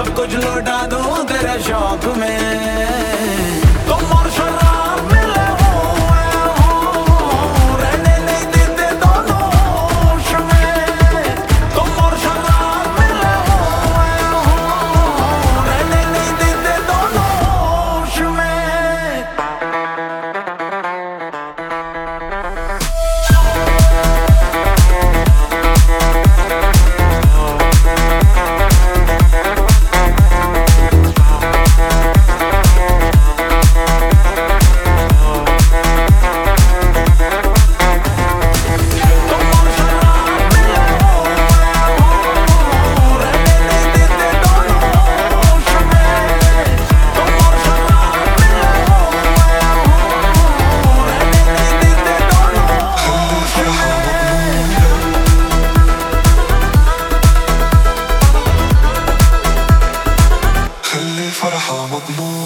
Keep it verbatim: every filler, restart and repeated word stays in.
सब कुछ लौटा दूं तेरे शौक में। तुम और शराब मिले हो, हो रहने नहीं देते दोनों होश में। तुम और शराब मिले हो, हो रहने नहीं देते दोनों होश में। فرحة مضمون